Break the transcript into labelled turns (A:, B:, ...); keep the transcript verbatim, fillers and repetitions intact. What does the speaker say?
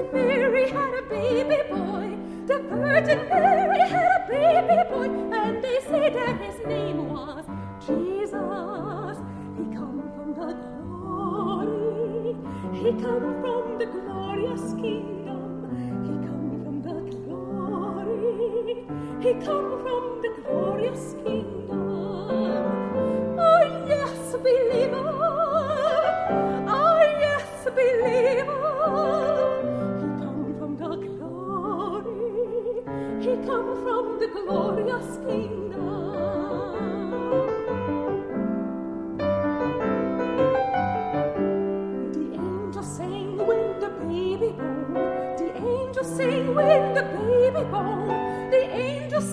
A: Virgin Mary had a baby boy. The Virgin Mary had a baby boy, and they said that his name was Jesus. He come from the glory. He come from the glorious kingdom. He come from the glory. He come from the glorious kingdom. Oh yes, believer. Oh yes, believer. He come from the glory. He come from the glorious kingdom. The angels sang when the baby born. The angels sang when the baby born.